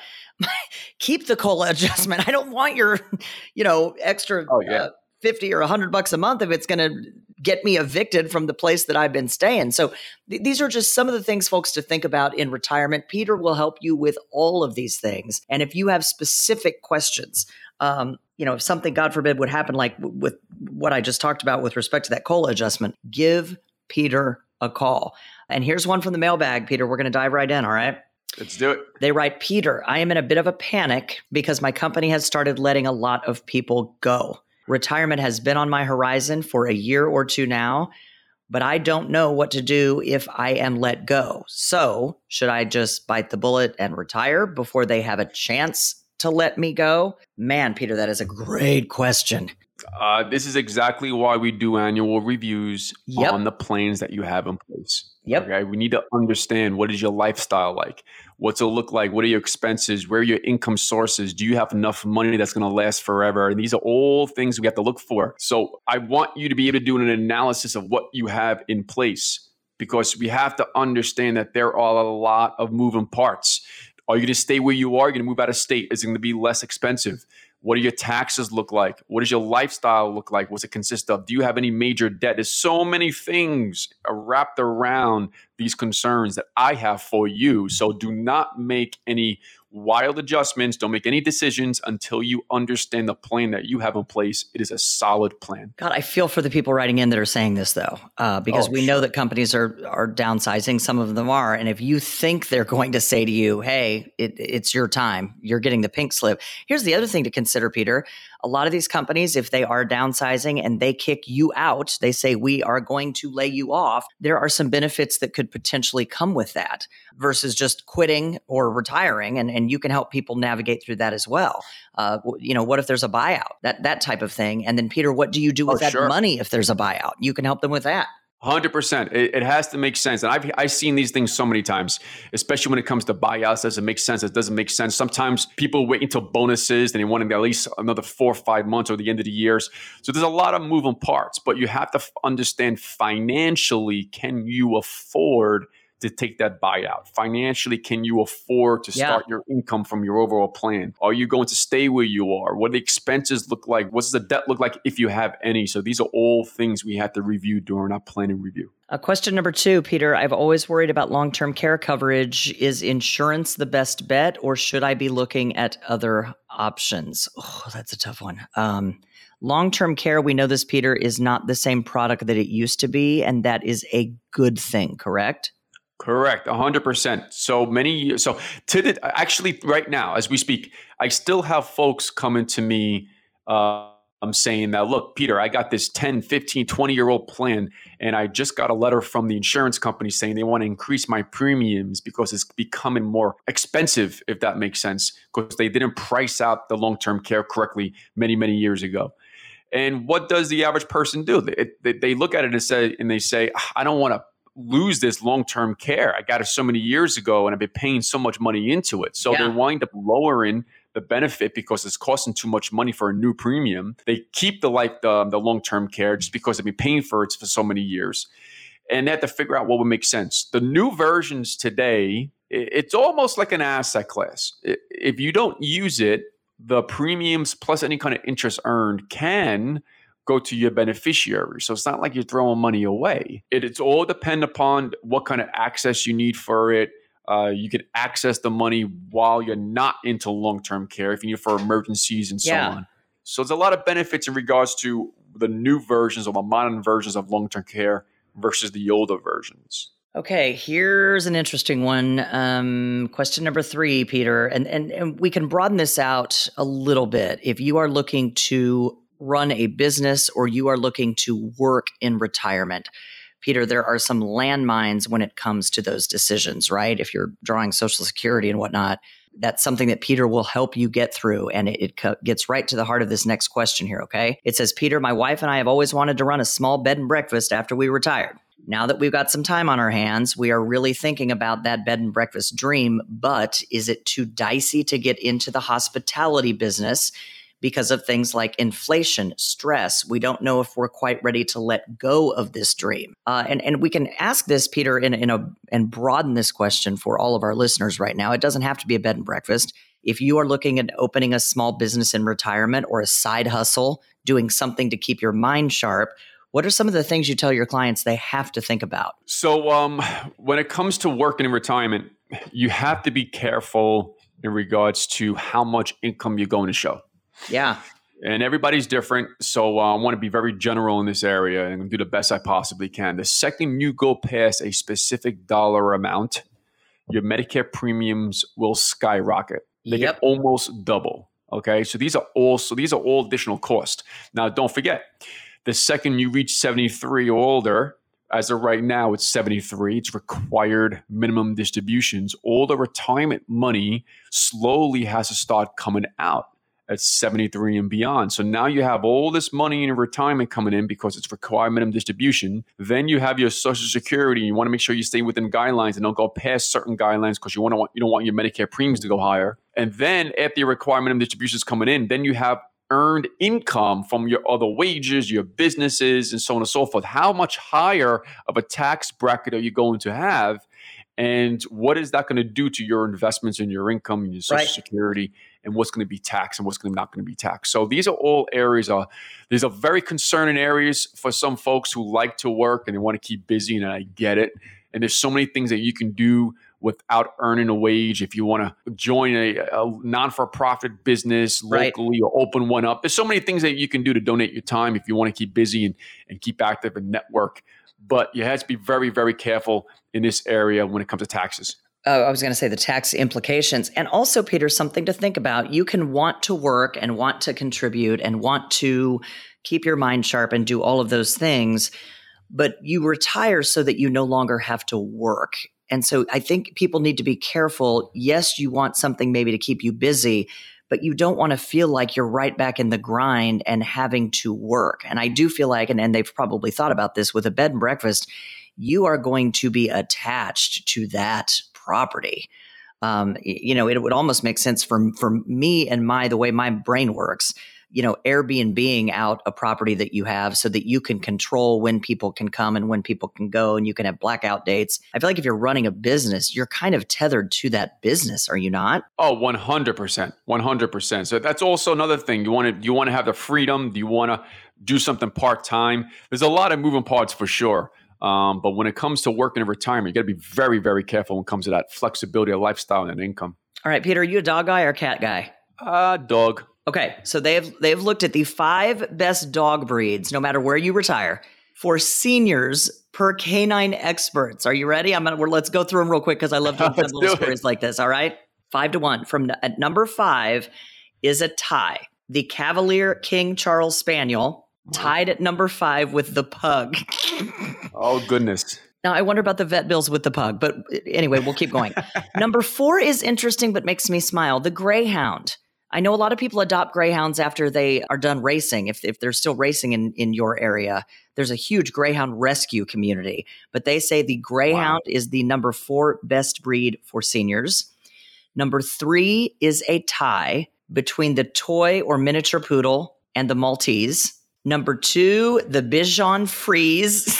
keep the COLA adjustment. I don't want your, you know, extra Oh, yeah. uh, fifty or one hundred bucks a month if it's going to get me evicted from the place that I've been staying. So th- these are just some of the things, folks, to think about in retirement. Peter will help you with all of these things. And if you have specific questions, um, you know, if something, God forbid, would happen like w- with what I just talked about with respect to that COLA adjustment, give Peter a call. And here's one from the mailbag, Peter. We're going to dive right in, all right? Let's do it. They write, Peter, I am in a bit of a panic because my company has started letting a lot of people go. Retirement has been on my horizon for a year or two now, but I don't know what to do if I am let go. So should I just bite the bullet and retire before they have a chance to let me go? Man, Peter, that is a great question. Uh, this is exactly why we do annual reviews Yep. on the plans that you have in place. Yep. Okay. We need to understand, what is your lifestyle like? What's it look like? What are your expenses? Where are your income sources? Do you have enough money that's going to last forever? And these are all things we have to look for. So I want you to be able to do an analysis of what you have in place, because we have to understand that there are a lot of moving parts. Are you going to stay where you are? Are you going to move out of state? Is it going to be less expensive? What do your taxes look like? What does your lifestyle look like? What's it consist of? Do you have any major debt? There's so many things wrapped around these concerns that I have for you. So do not make any wild adjustments. Don't make any decisions until you understand the plan that you have in place. It is a solid plan. God, I feel for the people writing in that are saying this, though, uh, because Oh, we know that companies are are downsizing. Some of them are. And if you think they're going to say to you, hey, it, it's your time, you're getting the pink slip. Here's the other thing to consider, Peter. A lot of these companies, if they are downsizing and they kick you out, they say, we are going to lay you off. There are some benefits that could potentially come with that versus just quitting or retiring. And, and you can help people navigate through that as well. Uh, w- you know, what if there's a buyout, that, that type of thing. And then, Peter, what do you do with Oh, that sure. money if there's a buyout? You can help them with that. one hundred percent. It, it has to make sense. And I've, I've seen these things so many times, especially when it comes to buyouts. Does it make sense? It doesn't make sense. Sometimes people wait until bonuses and they want at least another four or five months or the end of the years. So there's a lot of moving parts, but you have to f- understand financially, can you afford to take that buyout? Financially, can you afford to Yeah. start your income from your overall plan? Are you going to stay where you are? What do the expenses look like? What's the debt look like if you have any? So these are all things we have to review during our planning review. Uh, question number two, Peter. I've always worried about long-term care coverage. Is insurance the best bet, or should I be looking at other options? Oh, that's a tough one. Um, long-term care, we know this, Peter, is not the same product that it used to be, and that is a good thing, correct? Correct, one hundred percent. So many, so to the, actually right now, as we speak, I still have folks coming to me uh, I'm saying that, look, Peter, I got this ten, fifteen, twenty year old plan, and I just got a letter from the insurance company saying they want to increase my premiums because it's becoming more expensive, if that makes sense, because they didn't price out the long-term care correctly many, many years ago. And what does the average person do? They, they, they look at it and say, and they say, I don't want to lose this long-term care. I got it so many years ago and I've been paying so much money into it. So Yeah. they wind up lowering the benefit because it's costing too much money for a new premium. They keep the life, the, the long-term care just because they've been paying for it for so many years. And they have to figure out what would make sense. The new versions today, it's almost like an asset class. If you don't use it, the premiums plus any kind of interest earned can go to your beneficiary. So it's not like you're throwing money away. It, it's all depend upon what kind of access you need for it. Uh, you can access the money while you're not into long-term care if you need it for emergencies and so Yeah. on. So there's a lot of benefits in regards to the new versions or the modern versions of long-term care versus the older versions. Okay, here's an interesting one. Um, question number three, Peter, and, and and we can broaden this out a little bit. If you are looking to run a business or you are looking to work in retirement, Peter, there are some landmines when it comes to those decisions, right? If you're drawing Social Security and whatnot, that's something that Peter will help you get through. And it, it co- gets right to the heart of this next question here, okay? It says, Peter, my wife and I have always wanted to run a small bed and breakfast after we retired. Now that we've got some time on our hands, we are really thinking about that bed and breakfast dream, but is it too dicey to get into the hospitality business because of things like inflation, stress? We don't know if we're quite ready to let go of this dream. Uh, and, and we can ask this, Peter, in, in a and broaden this question for all of our listeners right now. It doesn't have to be a bed and breakfast. If you are looking at opening a small business in retirement or a side hustle, doing something to keep your mind sharp, what are some of the things you tell your clients they have to think about? So um, when it comes to working in retirement, you have to be careful in regards to how much income you're going to show. Yeah. And everybody's different. So uh, I want to be very general in this area and do the best I possibly can. The second you go past a specific dollar amount, your Medicare premiums will skyrocket. They Yep. get almost double. Okay. So these are all, so these are all additional costs. Now, don't forget, the second you reach seventy-three or older, as of right now, it's seventy-three. It's required minimum distributions. All the retirement money slowly has to start coming out at seventy-three and beyond. So now you have all this money in retirement coming in because it's required minimum distribution. Then you have your Social Security. You want to make sure you stay within guidelines and don't go past certain guidelines because you want to you don't want your Medicare premiums to go higher. And then after your required minimum distributions coming in, then you have earned income from your other wages, your businesses, and so on and so forth. How much higher of a tax bracket are you going to have? And what is that going to do to your investments and your income and your Social Right. Security, and what's going to be taxed and what's going to not going to be taxed? So these are all areas. Uh, these are very concerning areas for some folks who like to work and they want to keep busy, and I get it. And there's so many things that you can do without earning a wage. If you want to join a, a non-for-profit business locally, right, or open one up, there's so many things that you can do to donate your time if you want to keep busy and, and keep active and network. But you have to be very, very careful in this area when it comes to taxes. Oh, I was going to say the tax implications. And also, Peter, something to think about. You can want to work and want to contribute and want to keep your mind sharp and do all of those things, but you retire so that you no longer have to work. And so I think people need to be careful. Yes, you want something maybe to keep you busy, but you don't want to feel like you're right back in the grind and having to work. And I do feel like, and, and they've probably thought about this with a bed and breakfast, you are going to be attached to that property. Um, you know, it would almost make sense for, for me and my, the way my brain works, you know, Airbnb-ing out a property that you have so that you can control when people can come and when people can go, and you can have blackout dates. I feel like if you're running a business, you're kind of tethered to that business, are you not? Oh, one hundred percent, one hundred percent. So that's also another thing. You want to, you want to have the freedom. Do you want to do something part-time? There's a lot of moving parts for sure. Um, but when it comes to working in retirement, you got to be very, very careful when it comes to that flexibility of lifestyle and income. All right, Peter, are you a dog guy or cat guy? Uh, dog. Okay, so they've they've looked at the five best dog breeds, no matter where you retire, for seniors per canine experts. Are you ready? I'm gonna we're, let's go through them real quick because I love doing Let's little do stories it. like this. All right, five to one. From at number five is a tie, the Cavalier King Charles Spaniel, tied at number five with the pug. Oh goodness. Now, I wonder about the vet bills with the pug, but anyway, we'll keep going. Number four is interesting, but makes me smile. The Greyhound. I know a lot of people adopt Greyhounds after they are done racing. If, if they're still racing in, in your area, there's a huge Greyhound rescue community. But they say the Greyhound wow. is the number four best breed for seniors. Number three is a tie between the toy or miniature poodle and the Maltese. Number two, the Bichon Frise.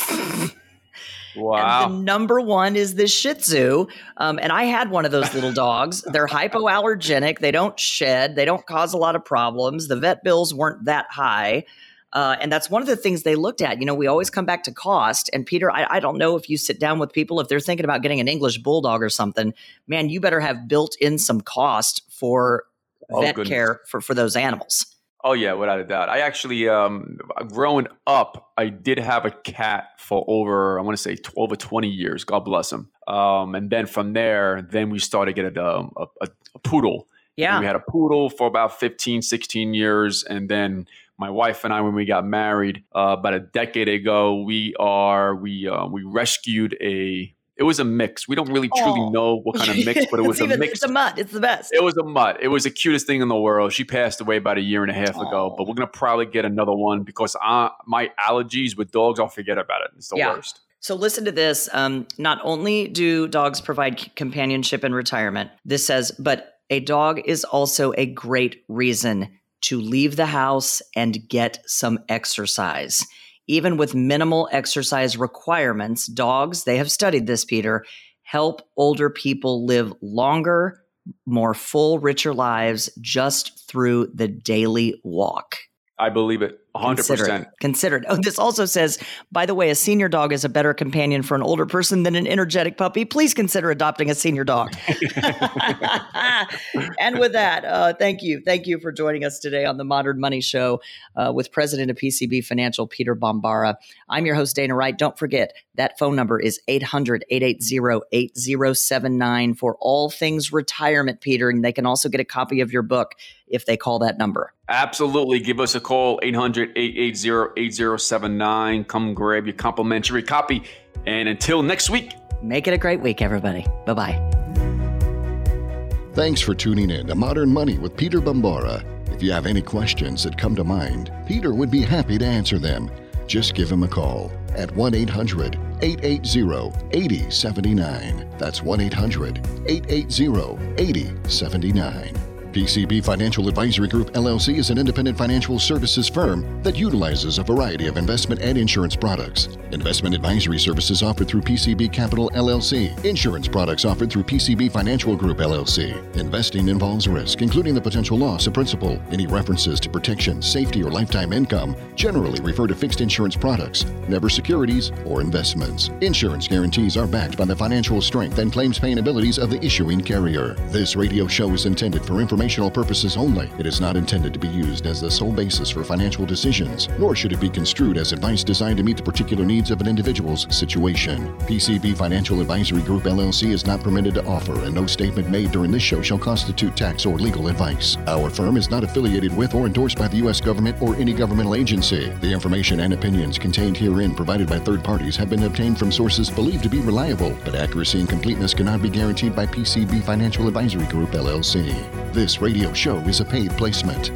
Wow. And the number one is the Shih Tzu. Um, and I had one of those little dogs. They're hypoallergenic. They don't shed. They don't cause a lot of problems. The vet bills weren't that high. Uh, and that's one of the things they looked at. You know, we always come back to cost. And Peter, I, I don't know if you sit down with people, if they're thinking about getting an English bulldog or something, man, you better have built in some cost for oh, vet goodness. care for, for those animals. Oh, yeah, without a doubt. I actually, um, growing up, I did have a cat for over, I want to say twelve or twenty years. God bless him. Um, and then from there, then we started getting a, a, a poodle. Yeah. And we had a poodle for about fifteen, sixteen years. And then My wife and I, when we got married uh, about a decade ago, we are we uh, we rescued a. It was a mix. We don't really truly Aww. know what kind of mix, but it was even, a mix. It's a mutt. It's the best. It was a mutt. It was the cutest thing in the world. She passed away about a year and a half Aww. ago, but we're gonna probably get another one because I, my allergies with dogs, I'll forget about it. It's the yeah. worst. So listen to this. Um, not only do dogs provide c- companionship in retirement, this says, but a dog is also a great reason to leave the house and get some exercise. Even with minimal exercise requirements, dogs, they have studied this, Peter, help older people live longer, more full, richer lives just through the daily walk. I believe it. one hundred percent. Consider it. Consider it. Oh, this also says, by the way, a senior dog is a better companion for an older person than an energetic puppy. Please consider adopting a senior dog. And with that, uh, thank you. Thank you for joining us today on the Modern Money Show uh, with President of P C B Financial, Peter Bombara. I'm your host, Dana Wright. Don't forget, that phone number is eight hundred, eight eight zero, eight zero seven nine for all things retirement, Peter. And they can also get a copy of your book if they call that number. Absolutely. Give us a call, eight hundred, eight eight zero, eight zero seven nine. Come grab your complimentary copy. And until next week, make it a great week, everybody. Bye-bye. Thanks for tuning in to Modern Money with Peter Bombara. If you have any questions that come to mind, Peter would be happy to answer them. Just give him a call at one eight hundred, eight eight zero, eight zero seven nine. That's one eight hundred, eight eight zero, eight zero seven nine. P C B Financial Advisory Group, L L C is an independent financial services firm that utilizes a variety of investment and insurance products. Investment advisory services offered through P C B Capital, L L C. Insurance products offered through P C B Financial Group, L L C. Investing involves risk, including the potential loss of principal. Any references to protection, safety, or lifetime income generally refer to fixed insurance products, never securities or investments. Insurance guarantees are backed by the financial strength and claims-paying abilities of the issuing carrier. This radio show is intended for information purposes only. It is not intended to be used as the sole basis for financial decisions, nor should it be construed as advice designed to meet the particular needs of an individual's situation. P C B Financial Advisory Group, L L C is not permitted to offer, and no statement made during this show shall constitute tax or legal advice. Our firm is not affiliated with or endorsed by the U S government or any governmental agency. The information and opinions contained herein provided by third parties have been obtained from sources believed to be reliable, but accuracy and completeness cannot be guaranteed by P C B Financial Advisory Group, L L C. This radio show is a paid placement.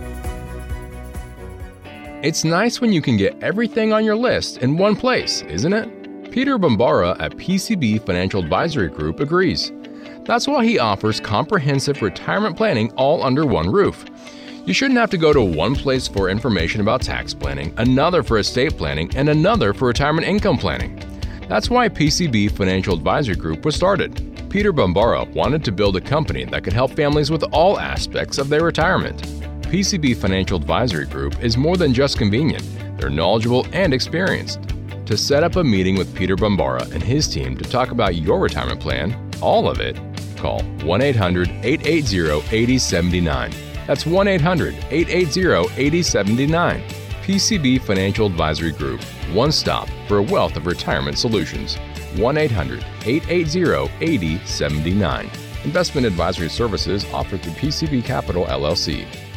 It's nice when you can get everything on your list in one place, isn't it? Peter Bombara at P C B Financial Advisory Group agrees. That's why he offers comprehensive retirement planning all under one roof. You shouldn't have to go to one place for information about tax planning, another for estate planning, and another for retirement income planning. That's why P C B Financial Advisory Group was started. Peter Bombara wanted to build a company that could help families with all aspects of their retirement. P C B Financial Advisory Group is more than just convenient. They're knowledgeable and experienced. To set up a meeting with Peter Bombara and his team to talk about your retirement plan, all of it, call one eight hundred, eight eight zero, eight zero seven nine. That's one eight hundred, eight eight zero, eight zero seven nine. P C B Financial Advisory Group, one stop for a wealth of retirement solutions. one eight hundred, eight eight zero, eight zero seven nine. Investment advisory services offered through P C B Capital, L L C.